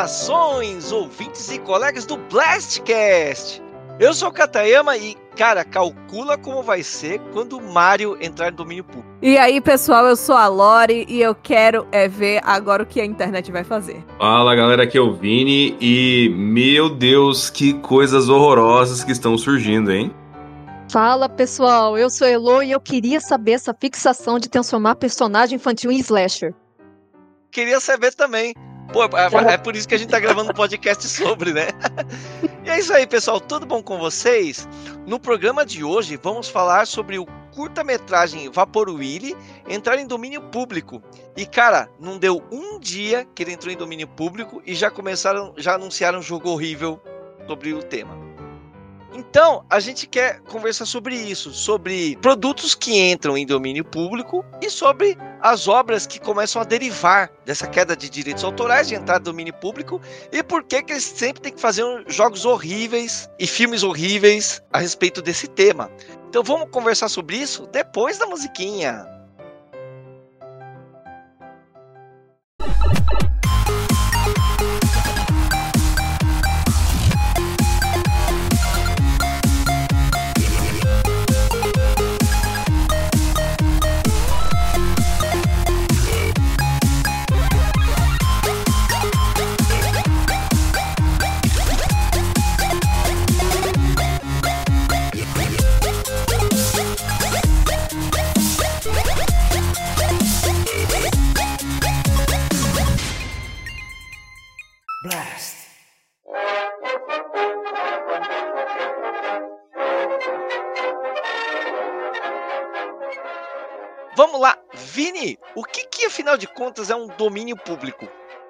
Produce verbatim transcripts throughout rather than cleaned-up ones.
Saudações, ouvintes e colegas do Blastcast! Eu sou o Katayama e, cara, calcula como vai ser quando o Mario entrar no domínio público. E aí, pessoal, eu sou a Lori e eu quero é ver agora o que a internet vai fazer. Fala, galera, aqui é o Vini e, meu Deus, que coisas horrorosas que estão surgindo, hein? Fala, pessoal, eu sou a Elo e eu queria saber essa fixação de transformar personagem infantil em slasher. Queria saber também. Pô, é, é por isso que a gente tá gravando um podcast sobre, né? E é isso aí, pessoal, tudo bom com vocês? No programa de hoje, vamos falar sobre o curta-metragem Vaporwave entrar em domínio público. E, cara, não deu um dia que ele entrou em domínio público e já começaram, já anunciaram um jogo horrível sobre o tema. Então, a gente quer conversar sobre isso, sobre produtos que entram em domínio público e sobre as obras que começam a derivar dessa queda de direitos autorais de entrar no domínio público e por que que eles sempre têm que fazer jogos horríveis e filmes horríveis a respeito desse tema. Então vamos conversar sobre isso depois da musiquinha. Vamos lá, Vini, o que que afinal de contas é um domínio público?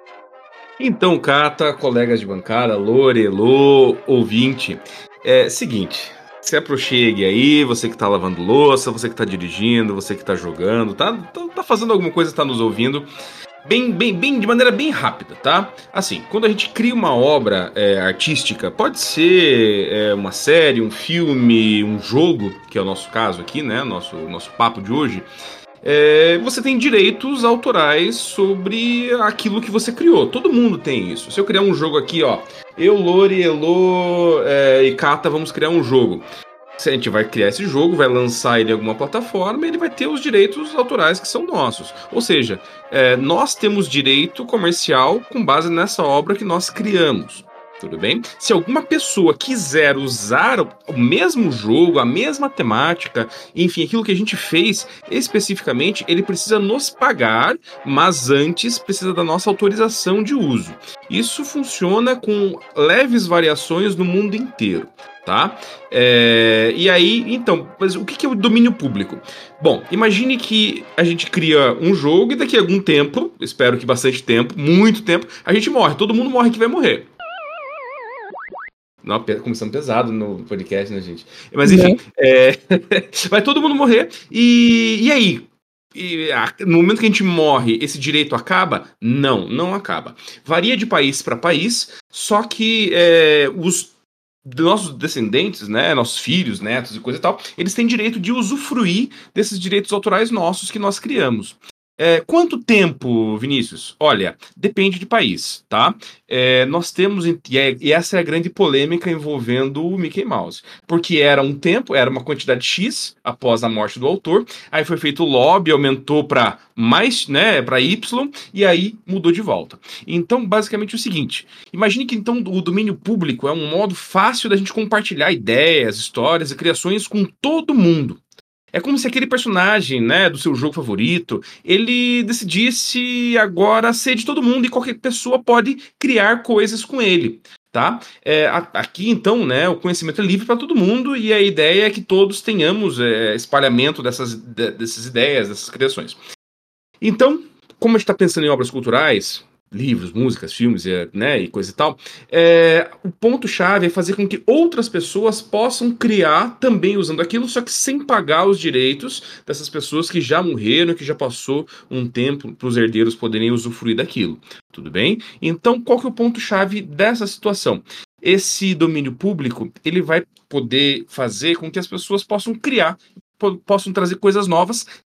Então, Kata, colegas de bancada, Lore, Elo, ouvinte, é seguinte, se aproxime aí, você que tá lavando louça, você que tá dirigindo, você que tá jogando, tá, tá, tá fazendo alguma coisa, tá nos ouvindo, bem, bem, bem, de maneira bem rápida, tá? Assim, quando a gente cria uma obra é, artística, pode ser é, uma série, um filme, um jogo, que é o nosso caso aqui, né, nosso, nosso papo de hoje, É, você tem direitos autorais sobre aquilo que você criou. Todo mundo tem isso. Se eu criar um jogo aqui, ó, eu, Lori, Elo é, e Kata vamos criar um jogo. Se a gente vai criar esse jogo, vai lançar ele em alguma plataforma, ele vai ter os direitos autorais que são nossos. Ou seja, é, nós temos direito comercial com base nessa obra que nós criamos. Tudo bem? Se alguma pessoa quiser usar o mesmo jogo, a mesma temática, enfim, aquilo que a gente fez especificamente, ele precisa nos pagar, mas antes precisa da nossa autorização de uso. Isso funciona com leves variações no mundo inteiro, tá? É, e aí, então, mas o que é o domínio público? Bom, imagine que a gente cria um jogo e daqui a algum tempo, espero que bastante tempo, muito tempo, a gente morre, todo mundo morre que vai morrer. Não, começando pesado no podcast, né, gente? Mas enfim, é. É... vai todo mundo morrer. E, e aí? E, no momento que a gente morre, esse direito acaba? Não, não acaba. Varia de país para país, só que é, os nossos descendentes, né, nossos filhos, netos e coisa e tal, eles têm direito de usufruir desses direitos autorais nossos que nós criamos. É, quanto tempo, Vinícius? Olha, depende de país, tá? É, nós temos, e, é, e essa é a grande polêmica envolvendo o Mickey Mouse, porque era um tempo, era uma quantidade X após a morte do autor, aí foi feito o lobby, aumentou para mais, né, para Y, e aí mudou de volta. Então, basicamente é o seguinte, imagine que então o domínio público é um modo fácil da gente compartilhar ideias, histórias e criações com todo mundo. É como se aquele personagem, né, do seu jogo favorito, ele decidisse agora ser de todo mundo e qualquer pessoa pode criar coisas com ele, tá? É, aqui, então, né, o conhecimento é livre para todo mundo e a ideia é que todos tenhamos é, espalhamento dessas, de, dessas ideias, dessas criações. Então, como a gente está pensando em obras culturais, livros, músicas, filmes, né, e coisa e tal, é, o ponto-chave é fazer com que outras pessoas possam criar também usando aquilo, só que sem pagar os direitos dessas pessoas que já morreram, que já passou um tempo para os herdeiros poderem usufruir daquilo. Tudo bem? Então, qual que é o ponto-chave dessa situação? Esse domínio público, ele vai poder fazer com que as pessoas possam criar, po- possam trazer coisas novas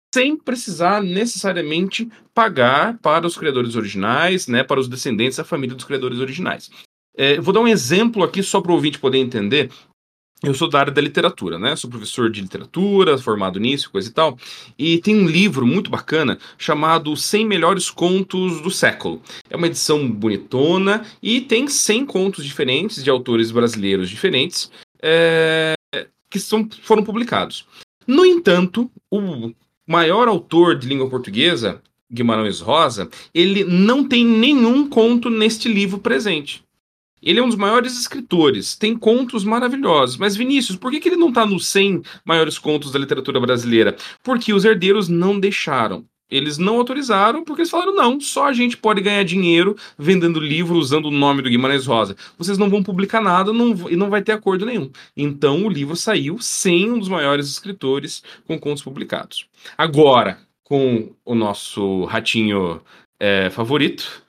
sem precisar necessariamente pagar para os criadores originais, né, para os descendentes da família dos criadores originais. É, vou dar um exemplo aqui só para o ouvinte poder entender. Eu sou da área da literatura, né? Sou professor de literatura, formado nisso, coisa e tal. E tem um livro muito bacana chamado cem Melhores Contos do Século. É uma edição bonitona e tem cem contos diferentes de autores brasileiros diferentes é, que são, foram publicados. No entanto, o maior autor de língua portuguesa, Guimarães Rosa, ele não tem nenhum conto neste livro presente. Ele é um dos maiores escritores, tem contos maravilhosos. Mas, Vinícius, por que, que ele não está nos cem maiores contos da literatura brasileira? Porque os herdeiros não deixaram. Eles não autorizaram porque eles falaram, não, só a gente pode ganhar dinheiro vendendo livro usando o nome do Guimarães Rosa. Vocês não vão publicar nada não, e não vai ter acordo nenhum. Então o livro saiu sem um dos maiores escritores com contos publicados. Agora, com o nosso ratinho é, favorito,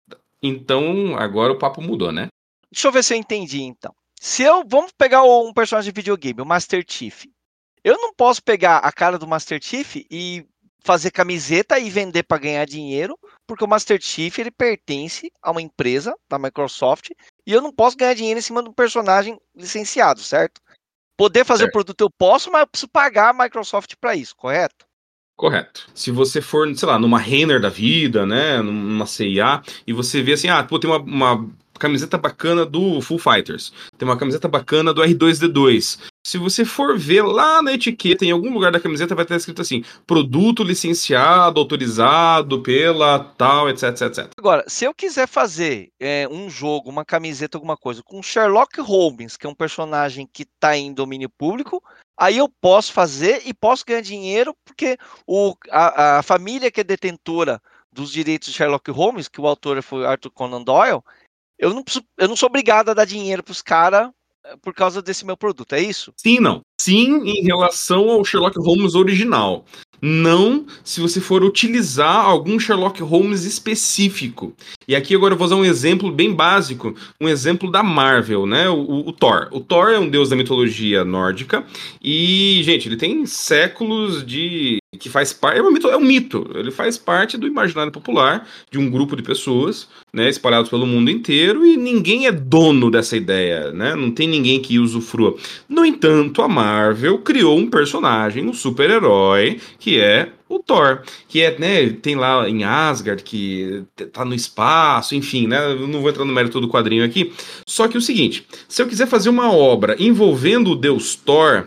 então agora o papo mudou, né? Deixa eu ver se eu entendi, então. Se eu... Vamos pegar um personagem de videogame, o Master Chief. Eu não posso pegar a cara do Master Chief e fazer camiseta e vender para ganhar dinheiro, porque o Master Chief ele pertence a uma empresa da Microsoft e eu não posso ganhar dinheiro em cima de um personagem licenciado, certo? Poder fazer certo. O produto eu posso, mas eu preciso pagar a Microsoft para isso, correto? Correto. Se você for, sei lá, numa Renner da vida, né, numa C e A, e você vê assim, ah, pô, tem uma, uma camiseta bacana do Full Fighters, tem uma camiseta bacana do R dois D dois. Se você for ver lá na etiqueta, em algum lugar da camiseta vai estar escrito assim, produto licenciado, autorizado pela tal, etc, etc, etcétera. Agora, se eu quiser fazer é, um jogo, uma camiseta, alguma coisa, com Sherlock Holmes, que é um personagem que está em domínio público, aí eu posso fazer e posso ganhar dinheiro, porque o, a, a família que é detentora dos direitos de Sherlock Holmes, que o autor foi Arthur Conan Doyle, eu não, preciso, eu não sou obrigado a dar dinheiro para os caras por causa desse meu produto, é isso? Sim, não. Sim, em relação ao Sherlock Holmes original. Não se você for utilizar algum Sherlock Holmes específico. E aqui agora eu vou usar um exemplo bem básico, um exemplo da Marvel, né? O, o, o Thor. O Thor é um deus da mitologia nórdica e, gente, ele tem séculos de... que faz parte... É um, mito, é um mito. Ele faz parte do imaginário popular de um grupo de pessoas, né, espalhados pelo mundo inteiro e ninguém é dono dessa ideia, né? Não tem ninguém que usufrua. No entanto, a Marvel criou um personagem, um super-herói, que é o Thor, que é, né, tem lá em Asgard, que tá no espaço, enfim, né, eu não vou entrar no mérito do quadrinho aqui, só que é o seguinte, se eu quiser fazer uma obra envolvendo o deus Thor,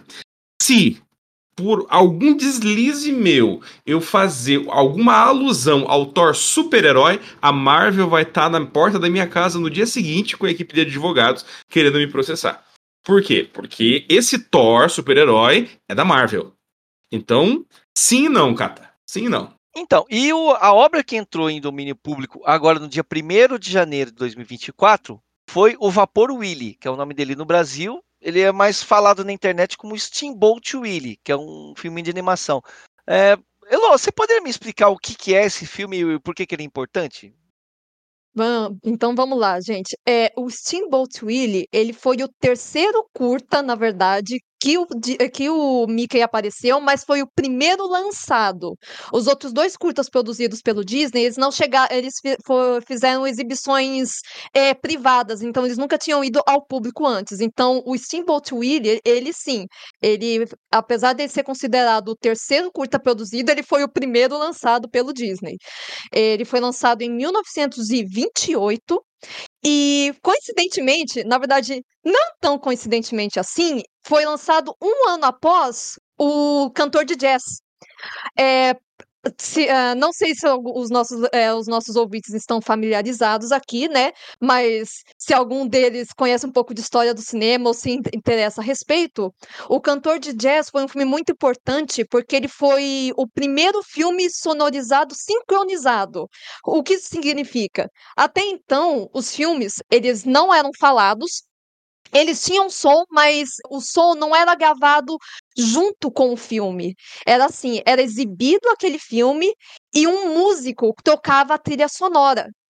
se por algum deslize meu eu fazer alguma alusão ao Thor super-herói, a Marvel vai estar na porta da minha casa no dia seguinte com a equipe de advogados querendo me processar. Por quê? Porque esse Thor super-herói é da Marvel. Então, sim e não, Cata. Sim e não. Então, e o, a obra que entrou em domínio público agora no dia primeiro de janeiro de dois mil e vinte e quatro foi o Vapor Willie, que é o nome dele no Brasil. Ele é mais falado na internet como Steamboat Willie, que é um filme de animação. É, Elô, você poderia me explicar o que, que é esse filme e por que, que ele é importante? Então vamos lá, gente. É, o Steamboat Willie, ele foi o terceiro curta, na verdade, que o, que o Mickey apareceu, mas foi o primeiro lançado. Os outros dois curtas produzidos pelo Disney, eles não chegaram, eles fizeram exibições é, privadas, então eles nunca tinham ido ao público antes. Então o Steamboat Willie, ele sim, ele, apesar de ser considerado o terceiro curta produzido, ele foi o primeiro lançado pelo Disney. Ele foi lançado em mil novecentos e vinte e oito e, coincidentemente, na verdade, não tão coincidentemente assim, foi lançado um ano após o cantor de jazz. É, se, uh, não sei se os nossos, é, os nossos ouvintes estão familiarizados aqui, né? Mas se algum deles conhece um pouco de história do cinema ou se interessa a respeito, o Cantor de Jazz foi um filme muito importante porque ele foi o primeiro filme sonorizado sincronizado. O que isso significa? Até então, os filmes, eles não eram falados, eles tinham som, mas o som não era gravado junto com o filme. Era assim, era exibido aquele filme e um músico tocava a trilha sonora.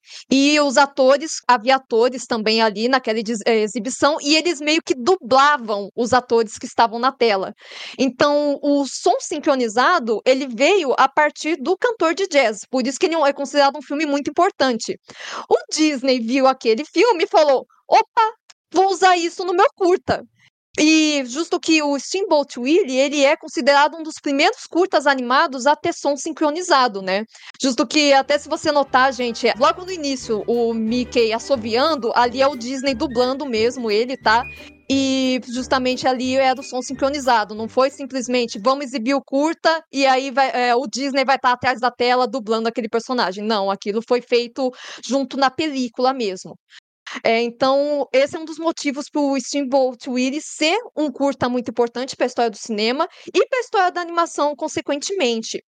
E os atores, havia atores também ali naquela ex- eh, exibição, e eles meio que dublavam os atores que estavam na tela. Então, o som sincronizado, ele veio a partir do cantor de jazz, por isso que ele é considerado um filme muito importante. O Disney viu aquele filme e falou: opa, vou usar isso no meu curta. E justo que o Steamboat Willie, ele é considerado um dos primeiros curtas animados a ter som sincronizado, né? Justo que, até se você notar, gente, logo no início, o Mickey assoviando, ali é o Disney dublando mesmo ele, tá? E justamente ali era o som sincronizado, não foi simplesmente vamos exibir o curta e aí vai, é, o Disney vai estar atrás da tela dublando aquele personagem. Não, aquilo foi feito junto na película mesmo. É, então, esse é um dos motivos para o Steamboat Willie ser um curta muito importante para a história do cinema e para a história da animação, consequentemente.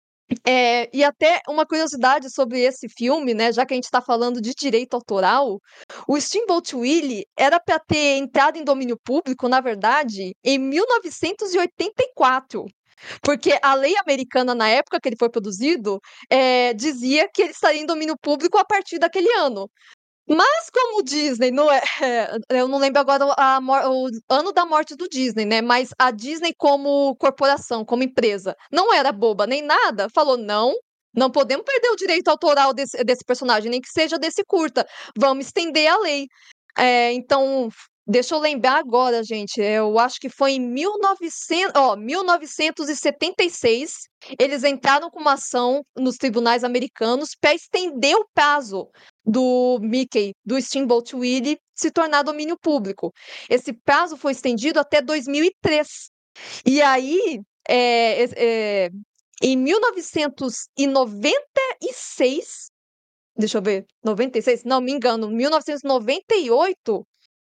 É, e até uma curiosidade sobre esse filme, né? Já que a gente está falando de direito autoral, o Steamboat Willie era para ter entrado em domínio público, na verdade, em mil novecentos e oitenta e quatro. Porque a lei americana, na época que ele foi produzido, é, dizia que ele estaria em domínio público a partir daquele ano. Mas como o Disney não é, eu não lembro agora a, o ano da morte do Disney, né? Mas a Disney como corporação, como empresa, não era boba nem nada, falou não, não podemos perder o direito autoral desse, desse personagem, nem que seja desse curta, vamos estender a lei. É, então, deixa eu lembrar agora, gente, eu acho que foi em mil e novecentos, ó, mil novecentos e setenta e seis, eles entraram com uma ação nos tribunais americanos para estender o prazo do Mickey, do Steamboat Willie, se tornar domínio público. Esse prazo foi estendido até dois mil e três. E aí, é, é, em mil novecentos e noventa e seis, deixa eu ver, noventa e seis? Não, me engano, mil novecentos e noventa e oito,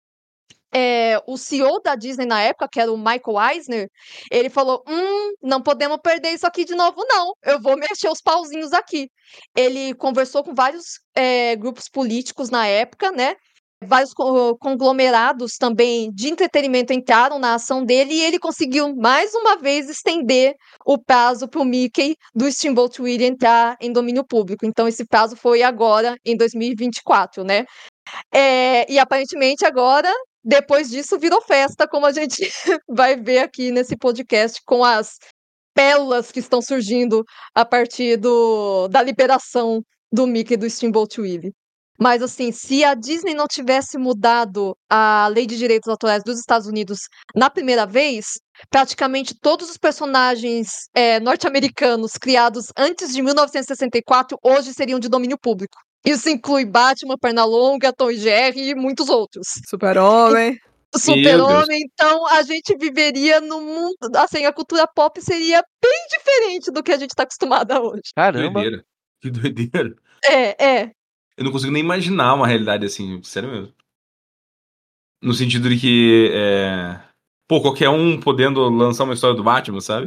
é, o C E O da Disney na época, que era o Michael Eisner, ele falou, hum, não podemos perder isso aqui de novo, não. Eu vou mexer os pauzinhos aqui. Ele conversou com vários é, grupos políticos na época, né? Vários co- conglomerados também de entretenimento entraram na ação dele e ele conseguiu, mais uma vez, estender o prazo para o Mickey do Steamboat Willie entrar em domínio público. Então, esse prazo foi agora, em dois mil e vinte e quatro, né? É, e aparentemente agora, depois disso, virou festa, como a gente vai ver aqui nesse podcast, com as pérolas que estão surgindo a partir do, da liberação do Mickey do Steamboat Willie. Mas assim, se a Disney não tivesse mudado a lei de direitos autorais dos Estados Unidos na primeira vez, praticamente todos os personagens é, norte-americanos criados antes de mil novecentos e sessenta e quatro hoje seriam de domínio público. Isso inclui Batman, Pernalonga, Tom e Jerry e muitos outros. Super-Homem. Super-Homem, então a gente viveria no mundo, assim, a cultura pop seria bem diferente do que a gente está acostumada hoje. Caramba. Doideira. Que doideira. É, é. Eu não consigo nem imaginar uma realidade assim, sério mesmo. No sentido de que, é... pô, qualquer um podendo lançar uma história do Batman, sabe?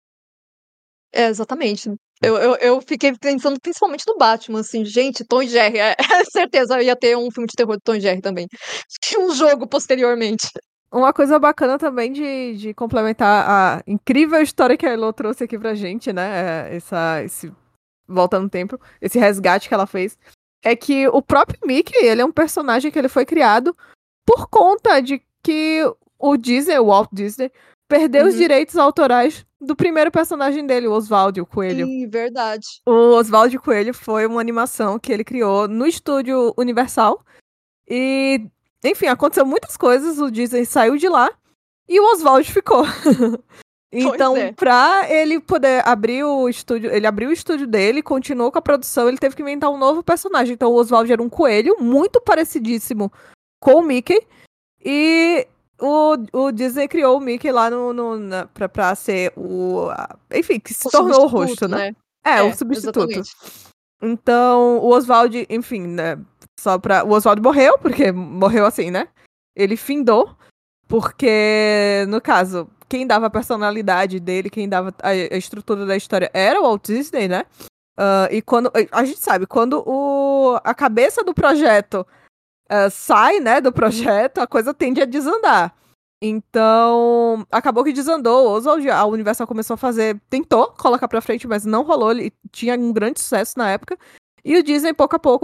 É, exatamente. Eu, eu, eu fiquei pensando principalmente no Batman, assim, gente, Tom e Jerry, é, é certeza ia ter um filme de terror de Tom e Jerry também. E um jogo posteriormente. Uma coisa bacana também de, de complementar a incrível história que a Elo trouxe aqui pra gente, né? Essa, esse volta no tempo, esse resgate que ela fez, é que o próprio Mickey, ele é um personagem que ele foi criado por conta de que o Disney, o Walt Disney, perdeu Uhum. os direitos autorais do primeiro personagem dele, o Oswald, o Coelho. Sim, verdade. O Oswald Coelho foi uma animação que ele criou no estúdio Universal. E, enfim, aconteceu muitas coisas, o Disney saiu de lá e o Oswald ficou. Então, é. pra ele poder abrir o estúdio, ele abriu o estúdio dele, continuou com a produção, ele teve que inventar um novo personagem. Então, o Oswald era um coelho muito parecidíssimo com o Mickey. E o, o Disney criou o Mickey lá no, no, na, pra, pra ser o... a- enfim, que se O tornou o substituto, rosto, né? né? É, É, o substituto. exatamente. Então, o Oswald, enfim, né? Só pra... O Oswald morreu, porque morreu assim, né? Ele findou, porque, no caso, quem dava a personalidade dele, quem dava a, a estrutura da história era o Walt Disney, né? Ah, e quando... A gente sabe, quando o, a cabeça do projeto ah, sai, né, do projeto, a coisa tende a desandar. Então, acabou que desandou. O Oswald, a Universal começou a fazer... Tentou colocar pra frente, mas não rolou. Ele tinha um grande sucesso na época. E o Disney, pouco a pouco,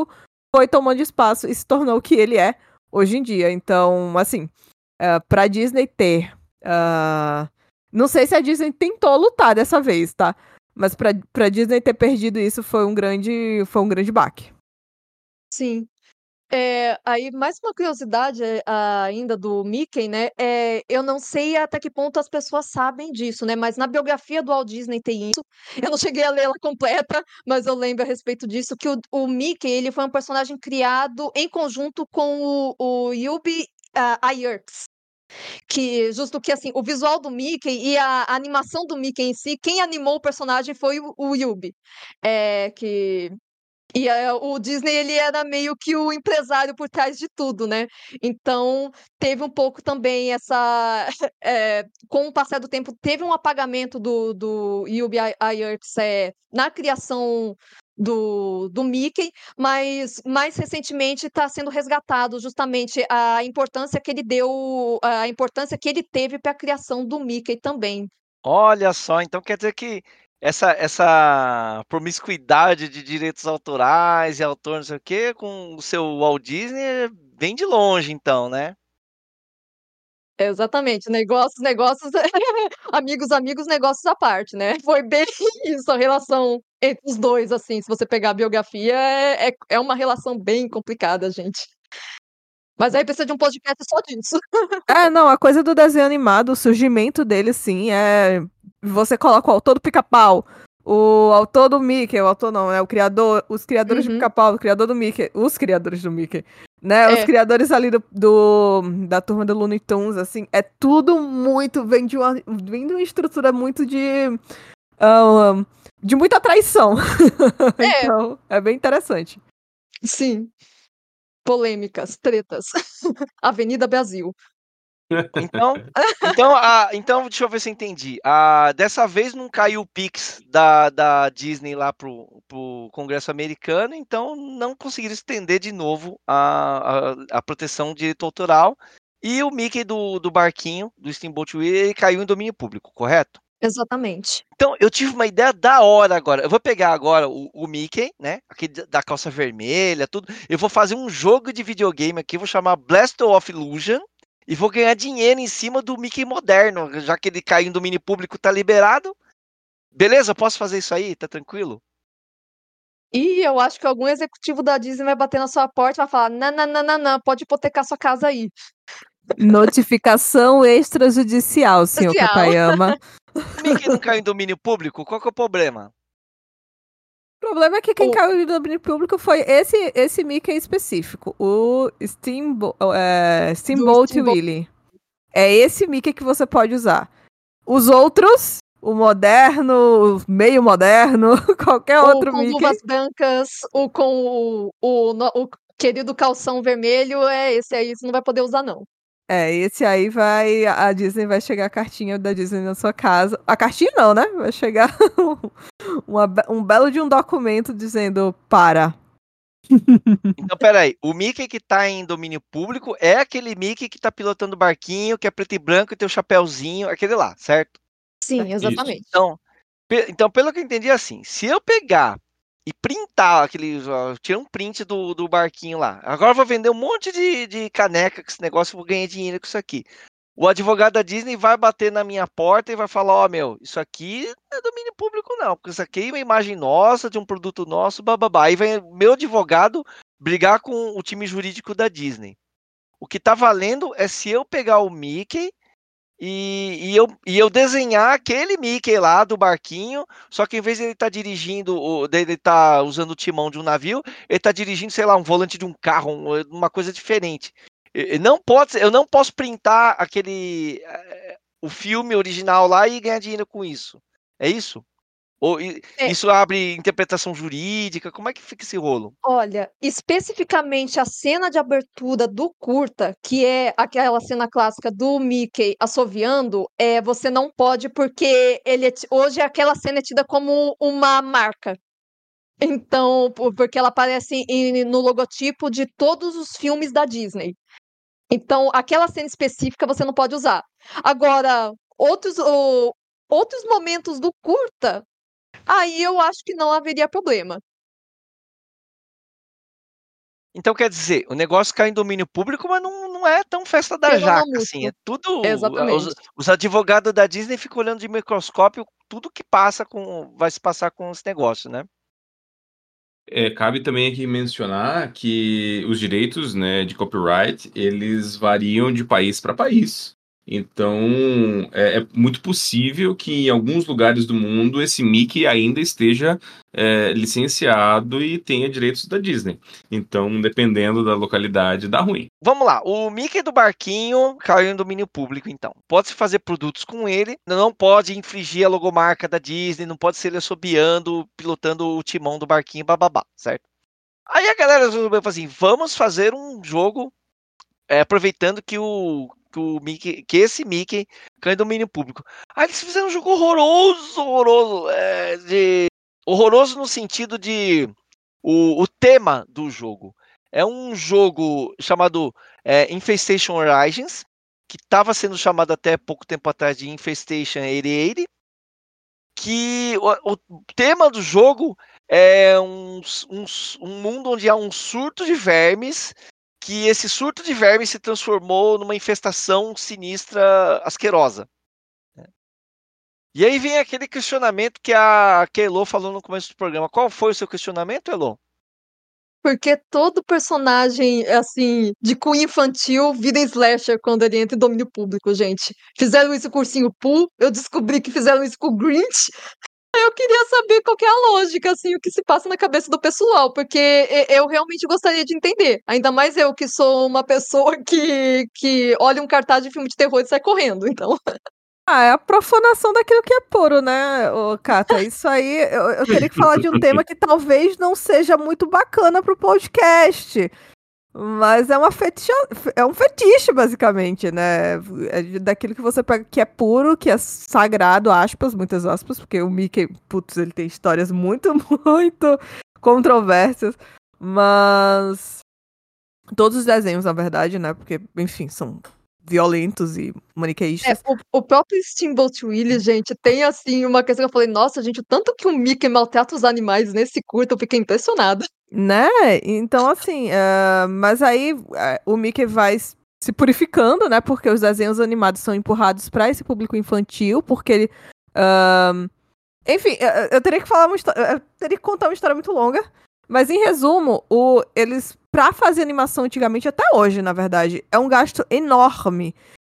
foi tomando espaço e se tornou o que ele é hoje em dia. Então, assim, uh, pra Disney ter... Uh, não sei se a Disney tentou lutar dessa vez, tá? Mas pra, pra Disney ter perdido isso foi um grande, foi um grande baque. Sim. É, aí, mais uma curiosidade é, ainda do Mickey, né? É, eu não sei até que ponto as pessoas sabem disso, né? Mas na biografia do Walt Disney tem isso. Eu não cheguei a ler ela completa, mas eu lembro a respeito disso, que o, o Mickey, ele foi um personagem criado em conjunto com o, o Yubi uh, Ayers. Que, justo que, assim, o visual do Mickey e a, a animação do Mickey em si, quem animou o personagem foi o, o Yubi. É, que... E é, o Disney, ele era meio que o empresário por trás de tudo, né? Então, teve um pouco também essa... É, com o passar do tempo, teve um apagamento do, do Yubi Ayers é, na criação do, do Mickey, mas mais recentemente está sendo resgatado justamente a importância que ele deu, a importância que ele teve para a criação do Mickey também. Olha só, então quer dizer que essa, essa promiscuidade de direitos autorais e autor, não sei o quê, com o seu Walt Disney vem de longe, então, né? Exatamente, negócios, negócios, amigos, amigos, negócios à parte, né? Foi bem isso, a relação entre os dois, assim, se você pegar a biografia, é, é, é uma relação bem complicada, gente. Mas aí precisa de um podcast só disso. É, não, a coisa do desenho animado, o surgimento dele, sim, é... Você coloca o autor do Pica-Pau, o autor do Mickey, o autor não, né, o criador, os criadores Uhum. do Pica-Pau, o criador do Mickey, os criadores do Mickey, né, É. os criadores ali do, do- da turma do Looney Tunes, assim, é tudo muito, vem de uma, vem de uma estrutura muito de, ahn, de muita traição. É. Então, é bem interessante. Sim. Polêmicas, tretas. Avenida Brasil. Então, então, a, então, deixa eu ver se eu entendi. A, dessa vez não caiu o Pix da, da Disney lá pro, pro Congresso americano, então não conseguiram estender de novo a, a, a proteção de direito autoral. E o Mickey do, do barquinho, do Steamboat Willie, ele caiu em domínio público, correto? Exatamente. Então, eu tive uma ideia da hora agora. Eu vou pegar agora o, o Mickey, né? Aquele da- da calça vermelha, tudo. Eu vou fazer um jogo de videogame aqui, vou chamar Blast of Illusion. E vou ganhar dinheiro em cima do Mickey moderno, já que ele caiu em domínio público, tá liberado. Beleza, eu posso fazer isso aí? Tá tranquilo? E eu acho que algum executivo da Disney vai bater na sua porta e vai falar: não, não, não, não, não, pode hipotecar sua casa aí. Notificação extrajudicial, senhor Social. Katayama. O Mickey não caiu em domínio público? Qual que é o problema? O problema é que quem O- caiu em domínio público foi esse, esse Mickey específico, o Steambo é, Steamboat Steamboat. Willie. É esse Mickey que você pode usar. Os outros, o moderno, o meio moderno, qualquer O outro com Mickey. luvas brancas, o com o, o, no- o querido calção vermelho, é esse aí, você não vai poder usar, não. É, esse aí vai. A Disney vai chegar a cartinha da Disney na sua casa. A cartinha não, né? Vai chegar uma be- um belo de um documento dizendo para. Então, peraí. O Mickey que tá em domínio público é aquele Mickey que tá pilotando o barquinho, que é preto e branco e tem o chapéuzinho, aquele lá, certo? Sim, exatamente. Então, pe- então, pelo que eu entendi, é assim, se eu pegar e printar aquele, ó, tirar um print do, do barquinho lá, agora eu vou vender um monte de, de caneca com esse negócio, eu vou ganhar dinheiro com isso aqui. O advogado da Disney vai bater na minha porta e vai falar, ó, meu, isso aqui não é domínio público não, porque isso aqui é uma imagem nossa, de um produto nosso, bababá. Aí vem meu advogado brigar com o time jurídico da Disney. O que tá valendo é se eu pegar o Mickey e, e, eu, e eu desenhar aquele Mickey lá do barquinho, só que em vez de ele estar dirigindo, o- dele estar usando o timão de um navio, ele está dirigindo, sei lá, um volante de um carro, um- uma coisa diferente. E- e Não pode, ser- eu não posso printar aquele, eh, o filme original lá e ganhar dinheiro com isso. É isso? Ou i- É, isso abre interpretação jurídica? Como é que fica esse rolo? olha, especificamente a cena de abertura do curta, que é aquela cena clássica do Mickey assoviando, é, você não pode porque ele é ti- hoje aquela cena é tida como uma marca. Então, po- porque ela aparece em- no logotipo de todos os filmes da Disney. Então, aquela cena específica você não pode usar. Agora, outros, o- outros momentos do curta, aí eu acho que não haveria problema. Então, quer dizer, o negócio cai em domínio público, mas não, não é tão festa da Pelo jaca, não assim. É mútuo. tudo. Exatamente. Os, os advogados da Disney ficam olhando de microscópio tudo que passa com. Vai se passar com esse negócio, né? É, cabe também aqui mencionar que os direitos, né, de copyright, eles variam de país para país. Então, é, é muito possível que em alguns lugares do mundo esse Mickey ainda esteja é, licenciado e tenha direitos da Disney. Então, dependendo da localidade, dá ruim. Vamos lá, o Mickey do barquinho caiu em domínio público, então. Pode-se fazer produtos com ele, não pode infringir a logomarca da Disney, não pode ser ele assobiando, pilotando o timão do barquinho, bababá, certo? Aí a galera resolveu assim, vamos fazer um jogo, é, aproveitando que o, que o Mickey, que esse Mickey caiu em domínio público. Aí eles fizeram um jogo horroroso, horroroso, é, de, horroroso no sentido de o, o tema do jogo. É um jogo chamado é, Infestation Origins, que estava sendo chamado até pouco tempo atrás de Infestation oitenta e oito, que o, o tema do jogo é um, um, um mundo onde há um surto de vermes, que esse surto de vermes se transformou numa infestação sinistra asquerosa. E aí vem aquele questionamento que a, que a Elo falou no começo do programa. Qual foi o seu questionamento, Elo? Porque todo personagem, assim, de cunho infantil vira slasher quando ele entra em domínio público, gente. Fizeram isso com o Ursinho Pooh, eu descobri que fizeram isso com o Grinch. Eu queria saber qual que é a lógica, assim, o que se passa na cabeça do pessoal, porque e- eu realmente gostaria de entender. Ainda mais eu, que sou uma pessoa que, que olha um cartaz de filme de terror e sai correndo, então. Ah, é a profanação daquilo que é puro, né, ô, Cata? Isso aí, eu, eu teria que falar de um tema que talvez não seja muito bacana pro podcast. Mas é uma fetiche, é um fetiche, basicamente, né? É daquilo que você pega que é puro, que é sagrado, aspas, muitas aspas, porque o Mickey, putz, ele tem histórias muito, muito controversas. Mas todos os desenhos, na verdade, né? Porque, enfim, são violentos e É, maniqueístas. o, o próprio Steamboat Willie, gente, tem assim uma questão que eu falei, nossa, gente, o tanto que o Mickey maltrata os animais nesse curto, eu fiquei impressionada. Né? Então, assim, uh, mas aí uh, o Mickey vai se purificando, né? Porque os desenhos animados são empurrados para esse público infantil, porque ele. Uh, enfim, eu, eu teria que falar uma história. Eu teria que contar uma história muito longa. Mas, em resumo, o, eles, pra fazer animação antigamente, até hoje, na verdade, é um gasto enorme.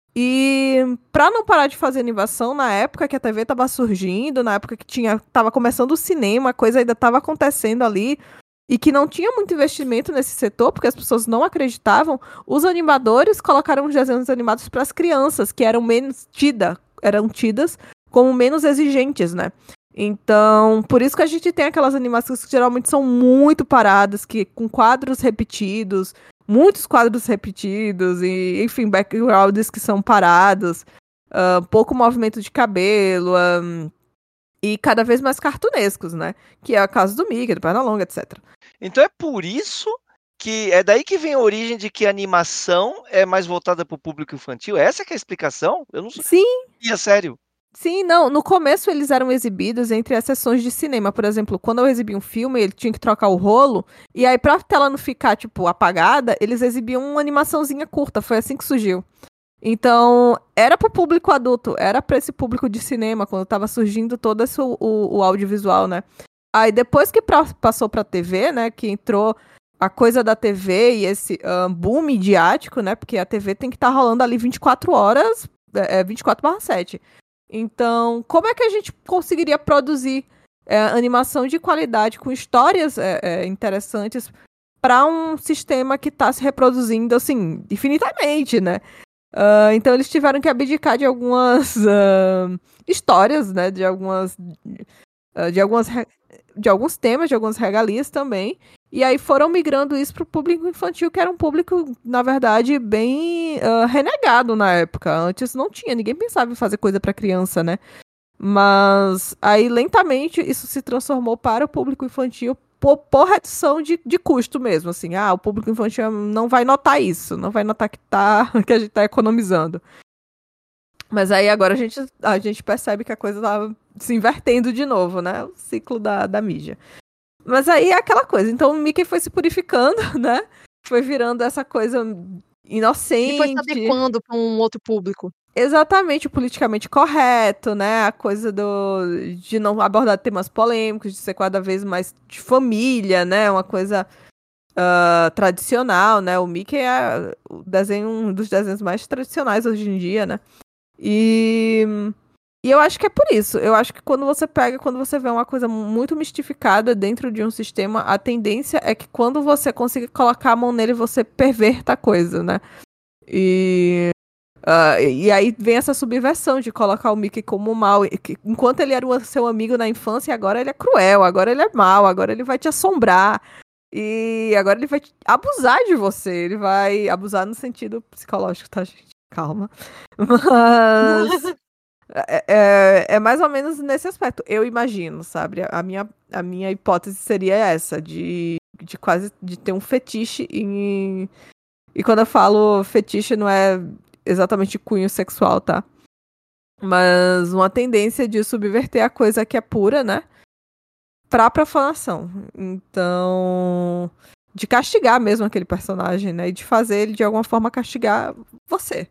E pra não parar de fazer animação, na época que a T V tava surgindo, na época que tinha, tava começando o cinema, a coisa ainda tava acontecendo ali, e que não tinha muito investimento nesse setor, porque as pessoas não acreditavam, os animadores colocaram os desenhos animados para as crianças, que eram menos tida, eram tidas como menos exigentes, né? Então, por isso que a gente tem aquelas animações que geralmente são muito paradas, que com quadros repetidos, muitos quadros repetidos, e, enfim, backgrounds que são parados, uh, pouco movimento de cabelo, um, e cada vez mais cartunescos, né? Que é o caso do Mickey, do Pernalonga, etcétera. Então é por isso que é daí que vem a origem de que a animação é mais voltada para o público infantil. Essa que é a explicação? Eu não Sim. sabia, sério. Sim, não. No começo eles eram exibidos entre as sessões de cinema. Por exemplo, quando eu exibia um filme, ele tinha que trocar o rolo. E aí, pra tela não ficar, tipo, apagada, eles exibiam uma animaçãozinha curta. Foi assim que surgiu. Então, era pro público adulto. Era pra esse público de cinema, quando tava surgindo todo esse, o, o audiovisual, né? Aí, depois que pra, passou pra T V, né? Que entrou a coisa da T V e esse um, boom midiático, né? Porque a T V tem que estar tá rolando ali vinte e quatro horas, é, vinte e quatro barra sete. Então, como é que a gente conseguiria produzir é, animação de qualidade com histórias é, é, interessantes para um sistema que está se reproduzindo, assim, infinitamente, né? Uh, então, eles tiveram que abdicar de algumas uh, histórias, né? De algumas, uh, de algumas, de alguns temas, de algumas regalias também. E aí foram migrando isso para o público infantil, que era um público, na verdade, bem uh, renegado na época. Antes não tinha, ninguém pensava em fazer coisa para criança, né? Mas aí, lentamente, isso se transformou para o público infantil por, por redução de, de custo mesmo. Assim, ah, o público infantil não vai notar isso, não vai notar que, tá, que a gente está economizando. Mas aí agora a gente, a gente percebe que a coisa tá se invertendo de novo, né? O ciclo da, da mídia. Mas aí é aquela coisa. Então o Mickey foi se purificando, né? foi virando essa coisa inocente. E foi se adequando para um outro público. Exatamente, o politicamente correto, né? A coisa do, de não abordar temas polêmicos, de ser cada vez mais de família, né? Uma coisa uh, tradicional, né? O Mickey é o desenho, um dos desenhos mais tradicionais hoje em dia, né? E, e eu acho que é por isso. Eu acho que quando você pega, quando você vê uma coisa muito mistificada dentro de um sistema, a tendência é que quando você consiga colocar a mão nele, você perverta a coisa, né? E... Uh, e aí vem essa subversão de colocar o Mickey como mal. Enquanto ele era o seu amigo na infância, agora ele é cruel, agora ele é mau, agora ele vai te assombrar. E agora ele vai abusar de você. Ele vai abusar no sentido psicológico, tá, gente? Calma. Mas é, é, é mais ou menos nesse aspecto. Eu imagino, sabe? A minha, a minha hipótese seria essa, de, de quase de ter um fetiche em... E quando eu falo fetiche, não é exatamente cunho sexual, tá? Mas uma tendência de subverter a coisa que é pura, né? Pra profanação. Então, de castigar mesmo aquele personagem, né? E de fazer ele, de alguma forma, castigar você.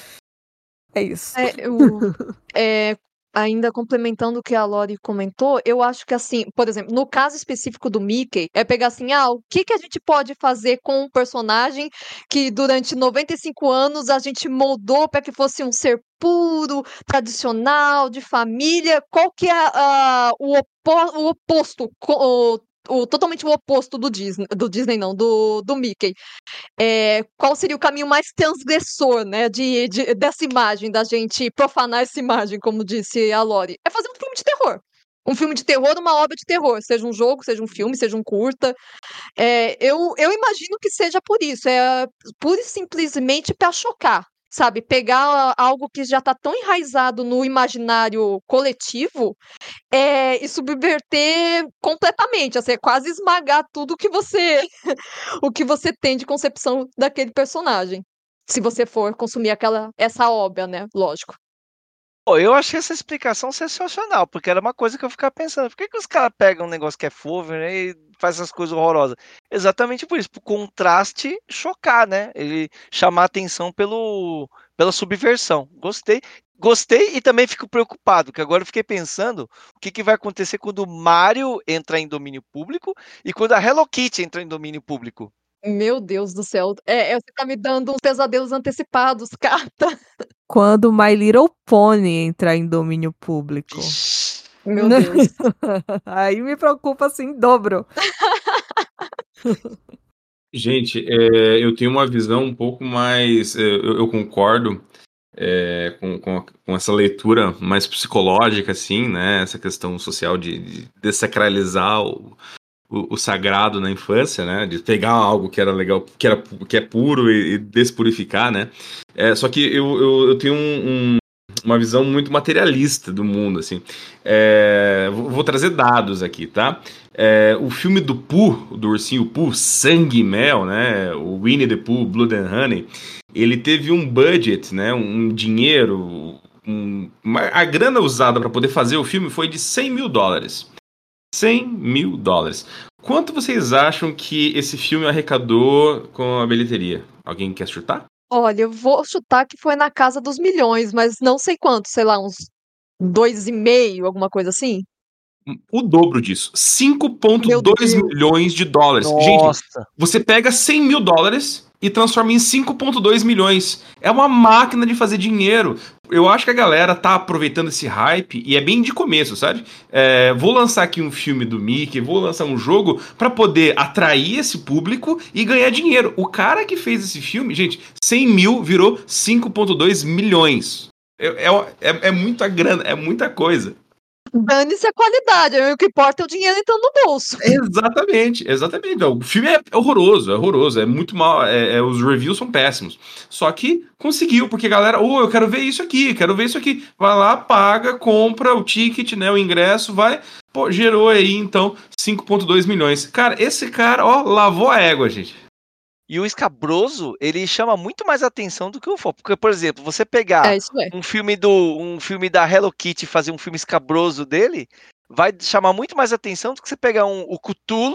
É isso. É, eu, é, ainda complementando o que a Lori comentou, eu acho que assim, por exemplo, no caso específico do Mickey, é pegar assim, ah, o que que a gente pode fazer com um personagem que durante noventa e cinco anos a gente moldou para que fosse um ser puro, tradicional, de família, qual que é a, o, opo o oposto, o, o, totalmente o oposto do Disney, do Disney não, do, do Mickey. É, qual seria o caminho mais transgressor, né, de, de, dessa imagem, da gente profanar essa imagem, como disse a Lori? É fazer um filme de terror. Um filme de terror, uma obra de terror, seja um jogo, seja um filme, seja um curta. É, eu, eu imagino que seja por isso, é pura e simplesmente para chocar, sabe? Pegar algo que já está tão enraizado no imaginário coletivo é, e subverter completamente, assim, é quase esmagar tudo que você o que você tem de concepção daquele personagem. Se você for consumir aquela, essa obra, né? Lógico. Pô, eu achei essa explicação sensacional, porque era uma coisa que eu ficava pensando, por que, que os caras pegam um negócio que é fofo, né, e faz essas coisas horrorosas? Exatamente por isso, pro contraste chocar, né? Ele chamar atenção pelo, pela subversão. Gostei. Gostei e também fico preocupado, que agora eu fiquei pensando o que, que vai acontecer quando o Mario entrar em domínio público e quando a Hello Kitty entrar em domínio público. Meu Deus do céu. É, é, você tá me dando uns pesadelos antecipados, Cata. Quando My Little Pony entrar em domínio público. Meu Deus. Aí me preocupa assim, em dobro. Gente, é, eu tenho uma visão um pouco mais. é, Eu, eu concordo é, com, com, com essa leitura mais psicológica, assim, né? Essa questão social de, de desacralizar o, o, o sagrado na infância, né? De pegar algo que era legal, que, era, que é puro e, e despurificar, né? É, só que eu, eu, eu tenho um, um, uma visão muito materialista do mundo, assim. É, vou, vou trazer dados aqui, tá? É, o filme do Pooh, do ursinho Pooh, Sangue e Mel, né? O Winnie the Pooh, Blood and Honey, ele teve um budget, né? Um dinheiro, um, uma, a grana usada para poder fazer o filme foi de cem mil dólares. cem mil dólares. Quanto vocês acham que esse filme arrecadou com a bilheteria? Alguém quer chutar? Olha, eu vou chutar que foi na casa dos milhões, mas não sei quanto, sei lá, uns dois e meio, alguma coisa assim. O dobro disso. cinco vírgula dois Meu Deus. milhões de dólares. Gente, Nossa! você pega cem mil dólares e transforma em cinco vírgula dois milhões. É uma máquina de fazer dinheiro. Eu acho que a galera tá aproveitando esse hype e é bem de começo, sabe? É, vou lançar aqui um filme do Mickey, vou lançar um jogo pra poder atrair esse público e ganhar dinheiro. O cara que fez esse filme, gente, cem mil virou cinco vírgula dois milhões. É, é, é muita grana, é muita coisa. Dane-se a qualidade, o que importa é o dinheiro entrando no bolso. Exatamente, exatamente. Não, o filme é horroroso, é horroroso, é muito mal, é, é, os reviews são péssimos. Só que conseguiu, porque a galera, oh, eu quero ver isso aqui, quero ver isso aqui. Vai lá, paga, compra o ticket, né, o ingresso, vai, pô, gerou aí, então, cinco vírgula dois milhões. Cara, esse cara, ó, lavou a égua, gente. E o escabroso, ele chama muito mais atenção do que o fofo. Porque, por exemplo, você pegar É, isso é. um filme do um filme da Hello Kitty e fazer um filme escabroso dele, vai chamar muito mais atenção do que você pegar um, o Cthulhu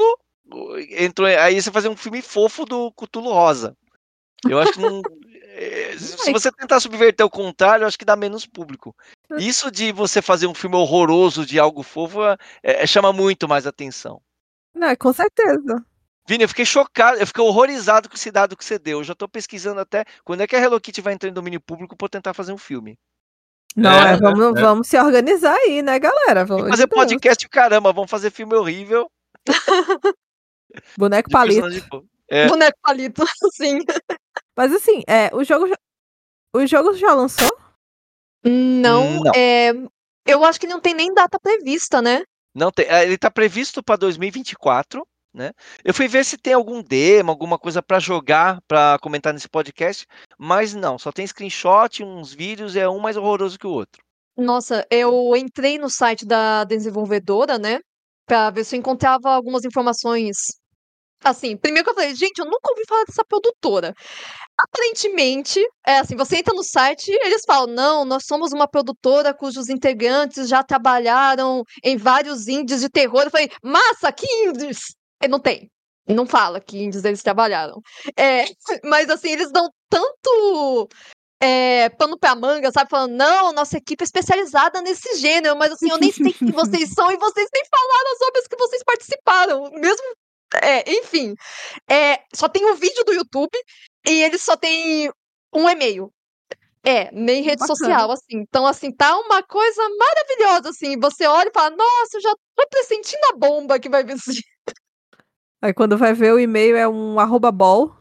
entrou, aí você fazer um filme fofo do Cthulhu Rosa. Eu acho que não. Se você tentar subverter o contrário, eu acho que dá menos público. Isso de você fazer um filme horroroso de algo fofo é, é, chama muito mais atenção. Não, com certeza. Vini, eu fiquei chocado, eu fiquei horrorizado com esse dado que você deu. Eu já tô pesquisando até quando é que a Hello Kitty vai entrar em domínio público pra tentar fazer um filme. Não, É, é, vamos, é. vamos se organizar aí, né, galera? Vamos Vamos fazer podcast, caramba, vamos fazer filme horrível. Boneco de palito. personagem fofo. É. Boneco palito, sim. Mas assim, é, o jogo já, o jogo já lançou? Não, Não. é. Eu acho que não tem nem data prevista, né? Não tem, ele tá previsto para dois mil e vinte e quatro, né? Eu fui ver se tem algum demo, alguma coisa para jogar, para comentar nesse podcast, mas não, só tem screenshot, uns vídeos, é um mais horroroso que o outro. Nossa, eu entrei no site da desenvolvedora, né? Pra ver se eu encontrava algumas informações. Assim, primeiro que eu falei, gente, eu nunca ouvi falar dessa produtora. Aparentemente, é assim, você entra no site e eles falam, não, nós somos uma produtora cujos integrantes já trabalharam em vários indies de terror. Eu falei, massa, que indies? E não tem. Não fala que indies eles trabalharam. É, mas assim, eles dão tanto é, pano pra manga, sabe? Falando, não, nossa equipe é especializada nesse gênero, mas assim, eu nem sei quem vocês são e vocês nem falaram sobre as que vocês participaram. Mesmo, é, enfim. É, só tem um vídeo do YouTube e eles só tem um e-mail. É, nem rede Bacana. social, assim. Então, assim, tá uma coisa maravilhosa, assim. Você olha e fala, nossa, eu já tô pressentindo a bomba que vai vir. Aí quando vai ver o e-mail é um arroba bol.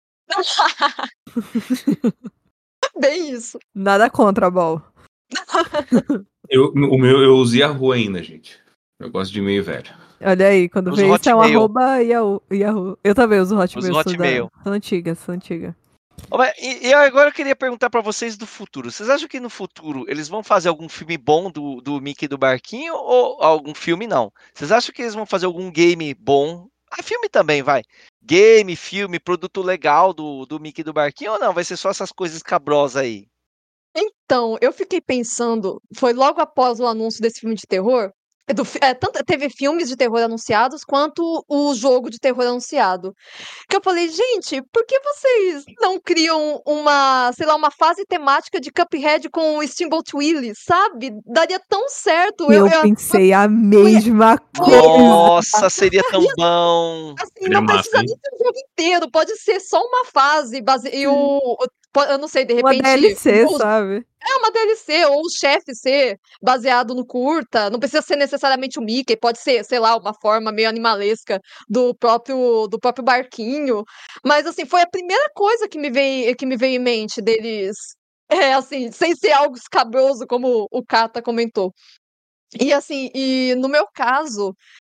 Bem isso. Nada contra a bol. Eu, o meu, eu usei a rua ainda, gente. Eu gosto de e-mail velho. Olha aí, quando Uso vê isso é um Hotmail. arroba Yahoo. Yahoo. Eu também uso Hotmail. Uso sou da- Hotmail. Sou antiga, sou antiga. Ó, mas, E, e agora eu queria perguntar para vocês do futuro. Vocês acham que no futuro eles vão fazer algum filme bom do, do Mickey e do Barquinho ou algum filme não? Vocês acham que eles vão fazer algum game bom? Ah, filme também, vai. Game, filme, produto legal do, do Mickey e do Barquinho ou não? Vai ser só essas coisas cabrosas aí? Então, eu fiquei pensando, foi logo após o anúncio desse filme de terror, é do fi- é, tanto teve filmes de terror anunciados quanto o jogo de terror anunciado. Que eu falei, gente, por que vocês não criam uma, sei lá, uma fase temática de Cuphead com o Steamboat Willie, sabe? Daria tão certo. Eu, eu, pensei a mesma foi- coisa. Nossa, seria tão bom. Assim, Seria não massa, precisa hein? nem ser o jogo inteiro, pode ser só uma fase. Base... E o, o- po- eu não sei, de Uma repente. D L C, os- sabe? É uma D L C, ou o chefe ser baseado no curta. Não precisa ser necessariamente o Mickey, pode ser, sei lá, uma forma meio animalesca do próprio, do próprio barquinho. Mas, assim, foi a primeira coisa que me veio, que me veio em mente deles. É, assim, sem ser algo escabroso, como o Kata comentou. E, assim, e no meu caso.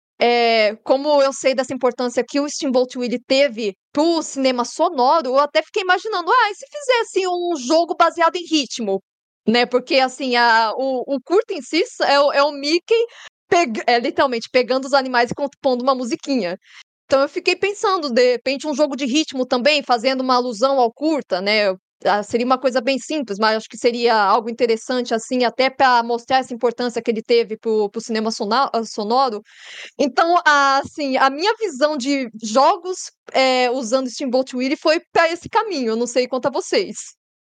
É, como eu sei dessa importância que o Steamboat Willie teve pro cinema sonoro, eu até fiquei imaginando, ah, e se fizesse um jogo baseado em ritmo, né? Porque, assim, a, o, o curto em si é, o- é o Mickey peg- é, literalmente pegando os animais e compondo uma musiquinha. Então eu fiquei pensando, de repente, um jogo de ritmo também, fazendo uma alusão ao curta, né? Ah, seria uma coisa bem simples, mas acho que seria algo interessante, assim, até para mostrar essa importância que ele teve pro, pro cinema sona- sonoro. Então, a- assim, a minha visão de jogos é, usando Steamboat Willie foi para esse caminho. Eu não sei quanto a vocês.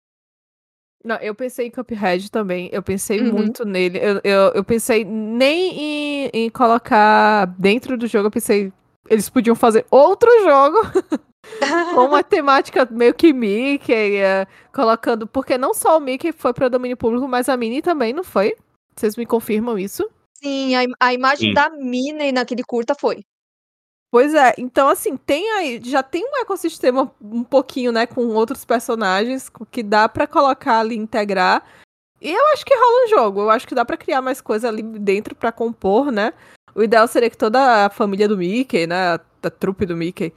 Não, eu pensei em Cuphead também. Eu pensei Uhum. muito nele. Eu, eu, eu pensei nem em, em colocar dentro do jogo. Eu pensei, eles podiam fazer outro jogo com uma temática meio que Mickey, é, colocando. Porque não só o Mickey foi para o domínio público, mas a Minnie também, não foi? Vocês me confirmam isso? Sim, a, im- a imagem Sim. da Minnie naquele curta foi. Pois é, então assim, tem aí, já tem um ecossistema um pouquinho, né, com outros personagens co- que dá pra colocar ali, integrar. E eu acho que rola um jogo, eu acho que dá pra criar mais coisa ali dentro pra compor, né? O ideal seria que toda a família do Mickey, né, a, a trupe do Mickey,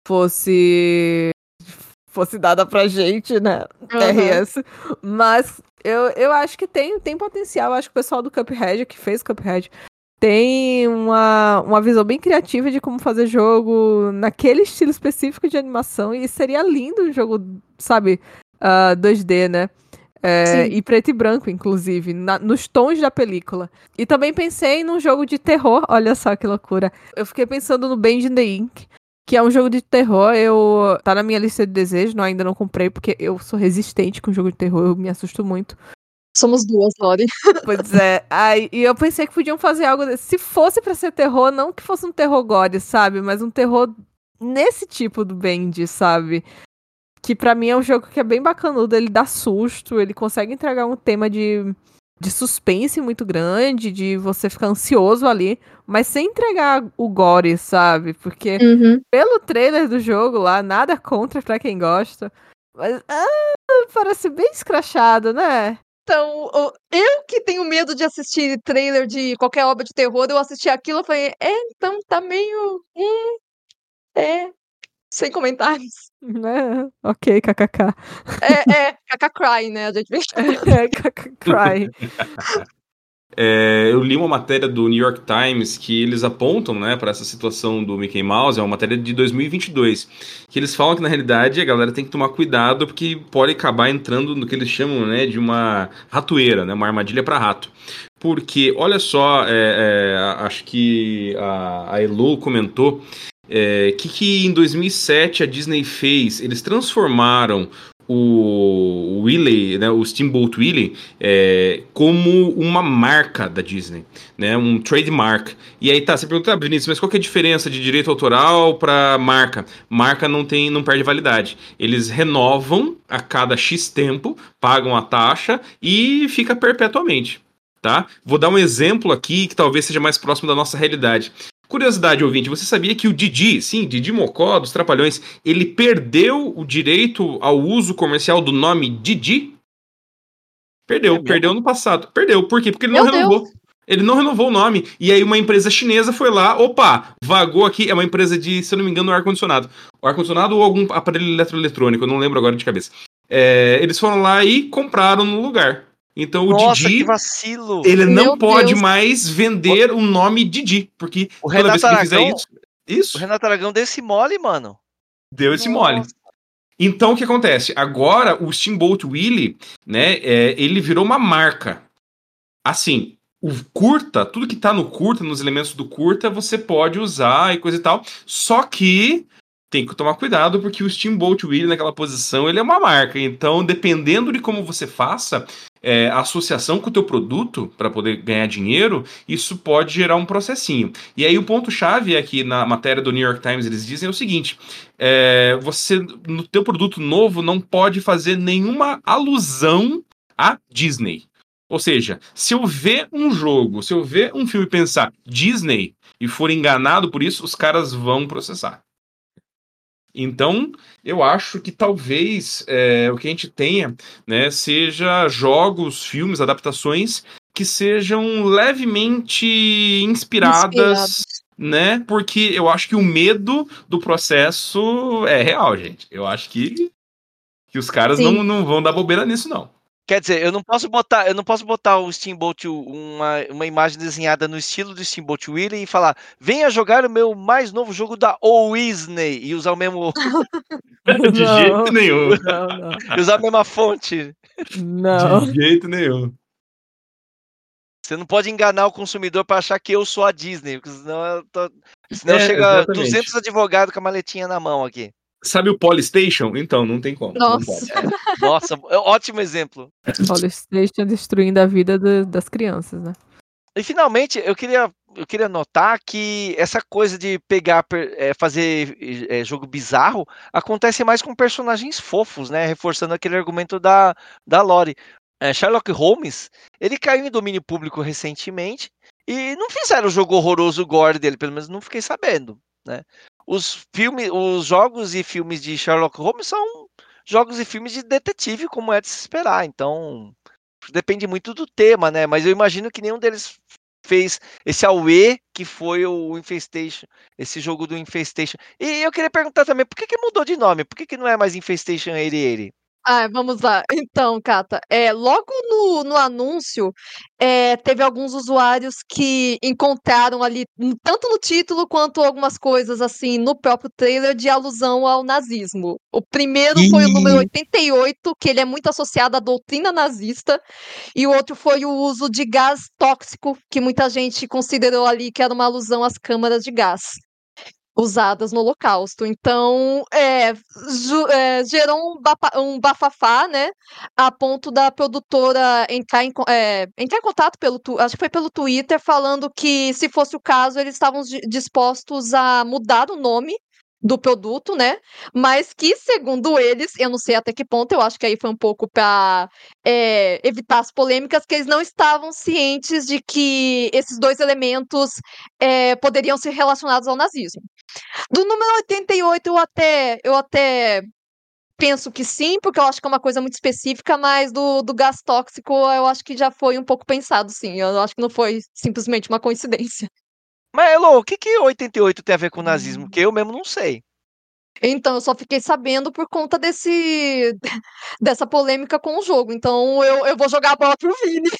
fosse fosse dada pra gente, né, R S. Mas eu, eu acho que tem, tem potencial, eu acho que o pessoal do Cuphead, que fez Cuphead, tem uma, uma visão bem criativa de como fazer jogo naquele estilo específico de animação. E seria lindo um jogo, sabe, ah, dois D, né? É, Sim. e preto e branco, inclusive, na- nos tons da película. E também pensei num jogo de terror, olha só que loucura. Eu fiquei pensando no Band in the Ink, que é um jogo de terror. Eu tá na minha lista de desejos, não, ainda não comprei, porque eu sou resistente com jogo de terror, eu me assusto muito. Somos duas, Lori. Pois é, aí, e eu pensei que podiam fazer algo desse. Se fosse pra ser terror, não que fosse um terror gore, sabe? Mas um terror nesse tipo do Band, sabe? Que pra mim é um jogo que é bem bacanudo, ele dá susto, ele consegue entregar um tema de, de suspense muito grande, de você ficar ansioso ali, mas sem entregar o gore, sabe? Porque Uhum. pelo trailer do jogo lá, nada contra pra quem gosta, mas ah, parece bem escrachado, né? Então, o- eu que tenho medo de assistir trailer de qualquer obra de terror, eu assisti aquilo e falei, é, então tá meio. hum, é. Sem comentários. Né? Ok, kkk. É, é, Kaka Cry, né? A gente vem É, kkk cry. É, eu li uma matéria do New York Times que eles apontam, né, para essa situação do Mickey Mouse, é uma matéria de dois mil e vinte e dois, que eles falam que na realidade a galera tem que tomar cuidado porque pode acabar entrando no que eles chamam, né, de uma ratoeira, né, uma armadilha para rato. Porque, olha só, é, é, acho que a, a Elo comentou é, que, que em dois mil e sete a Disney fez, eles transformaram o Willy, né, o Steamboat Willie, é, como uma marca da Disney, né, um trademark. E aí tá, você pergunta, ah, Vinícius, mas qual que é a diferença de direito autoral para marca? Marca não tem, não perde validade. Eles renovam a cada X tempo, pagam a taxa e fica perpetuamente, tá? Vou dar um exemplo aqui que talvez seja mais próximo da nossa realidade. Curiosidade, ouvinte, você sabia que o Didi, sim, Didi Mocó, dos Trapalhões, ele perdeu o direito ao uso comercial do nome Didi? Perdeu, É mesmo? perdeu no passado. Perdeu, por quê? Porque ele não Meu renovou. Ele não renovou o nome. E aí uma empresa chinesa foi lá, opa, vagou aqui, é uma empresa de, se eu não me engano, ar-condicionado. O ar-condicionado ou algum aparelho eletroeletrônico, eu não lembro agora de cabeça. É, eles foram lá e compraram no lugar. Então o Nossa, Didi, que vacilo! ele não Meu pode Deus. mais vender o nome Didi, porque O toda vez Renato que ele fizer Aragão, isso, o isso, Renato Aragão deu esse mole, mano. deu esse mole. Nossa. Então o que acontece? Agora o Steamboat Willie, né, é, ele virou uma marca. Assim, o curta, tudo que tá no curta, nos elementos do curta, você pode usar e coisa e tal. Só que tem que tomar cuidado, porque o Steamboat Willie, naquela posição, ele é uma marca. Então, dependendo de como você faça é, a associação com o teu produto para poder ganhar dinheiro, isso pode gerar um processinho. E aí o ponto-chave é que na matéria do New York Times eles dizem o seguinte: é, você, no teu produto novo, não pode fazer nenhuma alusão à Disney. Ou seja, se eu ver um jogo, se eu ver um filme e pensar Disney e for enganado por isso, os caras vão processar. Então, eu acho que talvez é, o que a gente tenha, né, seja jogos, filmes, adaptações que sejam levemente inspiradas, Inspirados. né? Porque eu acho que o medo do processo é real, gente. Eu acho que, que os caras Sim. não, não vão dar bobeira nisso, não. Quer dizer, eu não posso botar, eu não posso botar o Steamboat, uma, uma imagem desenhada no estilo do Steamboat Willie e falar: venha jogar o meu mais novo jogo da Disney e usar o mesmo, De jeito nenhum. Não, não. e usar a mesma fonte. Não. De jeito nenhum. Você não pode enganar o consumidor para achar que eu sou a Disney, porque senão, eu tô- senão É, chega exatamente. duzentos advogados com a maletinha na mão aqui. Sabe o Polystation? Então, não tem como. Não Nossa. pode. Nossa, é um ótimo exemplo. Polystation destruindo a vida do- das crianças, né? E finalmente, eu queria, eu queria notar que essa coisa de pegar, per- é, fazer é, jogo bizarro acontece mais com personagens fofos, né? Reforçando aquele argumento da, da Lori. É, Sherlock Holmes, ele caiu em domínio público recentemente e não fizeram o jogo horroroso gore dele, pelo menos não fiquei sabendo, né? Os filmes, os jogos e filmes de Sherlock Holmes são jogos e filmes de detetive, como é de se esperar. Então, depende muito do tema, né? Mas eu imagino que nenhum deles fez esse auê que foi o Infestation, esse jogo do Infestation. E eu queria perguntar também, por que, que mudou de nome? Por que, que não é mais Infestation ele ele? Ah, vamos lá. Então, Cata, é, logo no, no anúncio, é, teve alguns usuários que encontraram ali, n- tanto no título quanto algumas coisas assim no próprio trailer de alusão ao nazismo. O primeiro foi o número Ih, oitenta e oito, que ele é muito associado à doutrina nazista, e o outro foi o uso de gás tóxico, que muita gente considerou ali que era uma alusão às câmaras de gás usadas no Holocausto. Então, é, ju- é, gerou um, bapa- um bafafá, né? A ponto da produtora entrar em, co- é, entrar em contato pelo, tu- acho que foi pelo Twitter, falando que, se fosse o caso, eles estavam di- dispostos a mudar o nome do produto, né? Mas que, segundo eles, eu não sei até que ponto, eu acho que aí foi um pouco para evitar as polêmicas, que eles não estavam cientes de que esses dois elementos é, poderiam ser relacionados ao nazismo. Do número oitenta e oito, eu até, eu até penso que sim, porque eu acho que é uma coisa muito específica, mas do, do gás tóxico eu acho que já foi um pouco pensado, sim. Eu acho que não foi simplesmente uma coincidência. Mas, Elô, o que que oitenta e oito tem a ver com nazismo? Que eu mesmo não sei. Então, eu só fiquei sabendo por conta desse dessa polêmica com o jogo. Então, eu, eu vou jogar a bola pro Vini.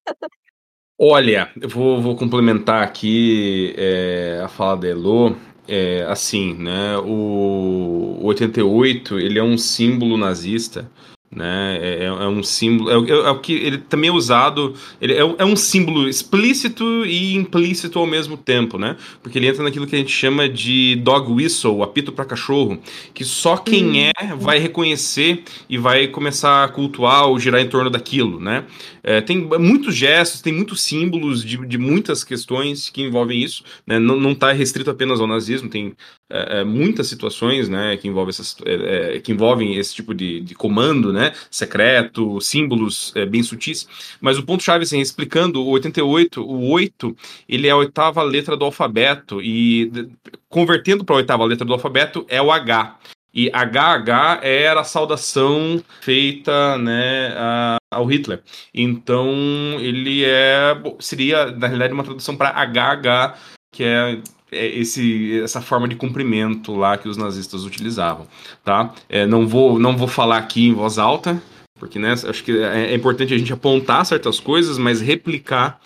olha, eu vou, vou complementar aqui é, a fala da Elo. É, assim, né? O, o oitenta e oito, ele é um símbolo nazista, né? É, é- é um símbolo. É, o é o que ele também é usado. Ele é, é um símbolo explícito e implícito ao mesmo tempo, né? Porque ele entra naquilo que a gente chama de dog whistle, apito para cachorro, que só quem é Hum. vai reconhecer e vai começar a cultuar ou girar em torno daquilo, né? É, tem muitos gestos, tem muitos símbolos de, de muitas questões que envolvem isso, né? Não, não está restrito apenas ao nazismo, tem é, é, muitas situações, né, que envolvem, essas, é, é, que envolvem esse tipo de, de comando, né, secreto, símbolos é, bem sutis. Mas o ponto-chave, assim, explicando, o oitenta e oito, o oito, ele é a oitava letra do alfabeto, e de- convertendo para a oitava letra do alfabeto é o H. E H H era a saudação feita, né, a- ao Hitler. Então, ele é bom, seria, na realidade, uma tradução para H H, que é, é esse, essa forma de cumprimento lá que os nazistas utilizavam, tá? É, não vou, não vou falar aqui em voz alta, porque, né, acho que é, é importante a gente apontar certas coisas, mas replicar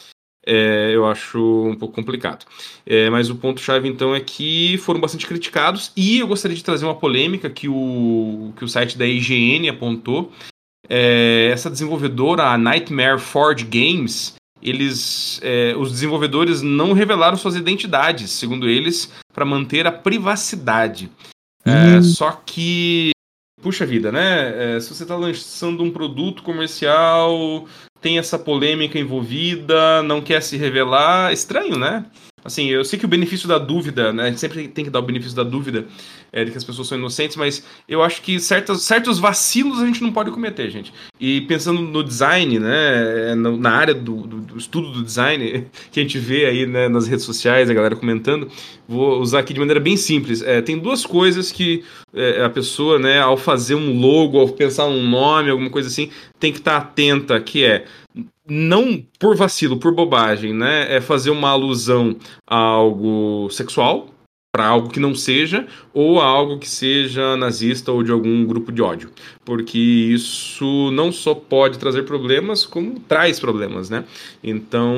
é, eu acho um pouco complicado. É, mas o ponto-chave, então, é que foram bastante criticados, e eu gostaria de trazer uma polêmica que o, que o site da I G N apontou. É, essa desenvolvedora, a Nightmare Forge Games, eles, é, os desenvolvedores não revelaram suas identidades, segundo eles, para manter a privacidade. É, só que, puxa vida, né? É, se você está lançando um produto comercial, tem essa polêmica envolvida, não quer se revelar, estranho, né? Assim, eu sei que o benefício da dúvida, né? A gente sempre tem que dar o benefício da dúvida é, de que as pessoas são inocentes, mas eu acho que certos, certos vacilos a gente não pode cometer, gente. E pensando no design, né? no- Na área do, do- do estudo do design, que a gente vê aí, né, nas redes sociais, a galera comentando, vou usar aqui de maneira bem simples. É, tem duas coisas que é, a pessoa, né, ao fazer um logo, ao pensar um nome, alguma coisa assim, tem que estar atenta, que é não por vacilo, por bobagem, né? É fazer uma alusão a algo sexual, para algo que não seja, ou a algo que seja nazista ou de algum grupo de ódio. Porque isso não só pode trazer problemas, como traz problemas, né? Então,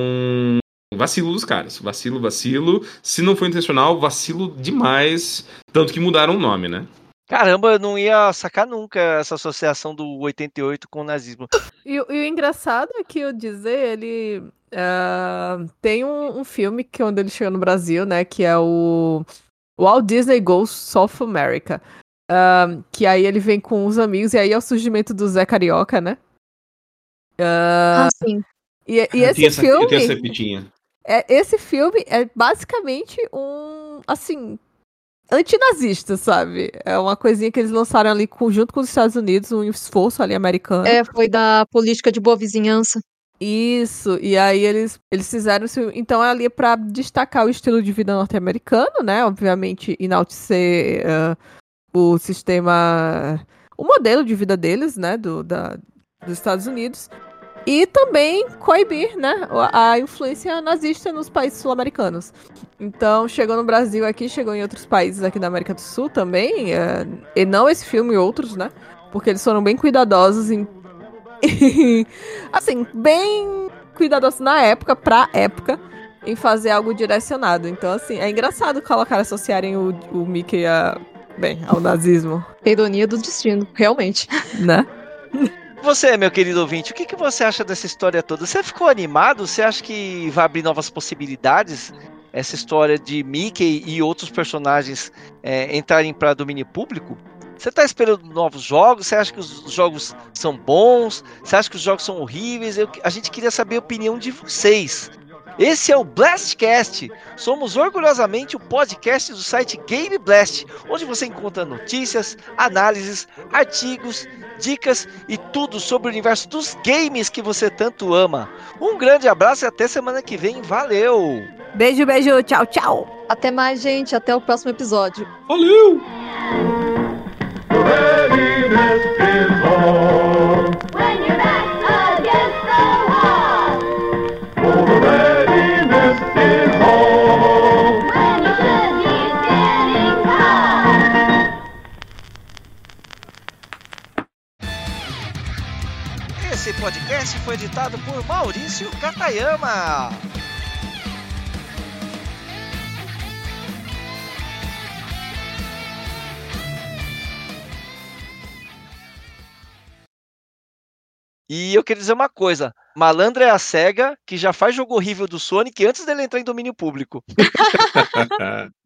vacilo dos caras. Vacilo, vacilo. Se não foi intencional, vacilo demais. Tanto que mudaram o nome, né? Caramba, eu não ia sacar nunca essa associação do oitenta e oito com o nazismo. E, o- e o engraçado é que o Dizer, ele ah, tem um, um filme que quando ele chegou no Brasil, né, que é o Walt Disney Goes South America. Ah, que aí ele vem com os amigos, e aí é o surgimento do Zé Carioca, né? Ah, sim. E, e Eu tenho esse essa, eu tenho essa filme, repitinha. é, esse filme é basicamente um, assim, antinazista, sabe? É uma coisinha que eles lançaram ali com- junto com os Estados Unidos, um esforço ali americano. É, foi da política de boa vizinhança. Isso, e aí eles, eles fizeram isso, então é ali pra destacar o estilo de vida norte-americano, né? Obviamente, enaltecer eh, o sistema, o modelo de vida deles, né? Do, da, dos Estados Unidos. E também coibir, né? A a influência nazista nos países sul-americanos. Então, chegou no Brasil aqui, chegou em outros países aqui da América do Sul também. eh, e não esse filme e outros, né? porque eles foram bem cuidadosos em... assim, bem cuidadosos na época, pra época, em fazer algo direcionado. Então, assim, é engraçado colocar, associarem o, o Mickey a, bem, ao nazismo. Ironia do destino, realmente. Né? Você, meu querido ouvinte, o que, que você acha dessa história toda? Você ficou animado? Você acha que vai abrir novas possibilidades? Essa história de Mickey e outros personagens é, entrarem para domínio público? Você está esperando novos jogos? Você acha que os jogos são bons? Você acha que os jogos são horríveis? Eu, a gente queria saber a opinião de vocês. Esse é o Blastcast. Somos orgulhosamente o podcast do site Game Blast, onde você encontra notícias, análises, artigos, dicas e tudo sobre o universo dos games que você tanto ama. Um grande abraço e até semana que vem. Valeu! Beijo, beijo, tchau, tchau! Até mais, gente. Até o próximo episódio. Valeu! Esse podcast foi editado por Maurício Katayama. E eu queria dizer uma coisa, malandra é a SEGA que já faz jogo horrível do Sonic antes dele entrar em domínio público.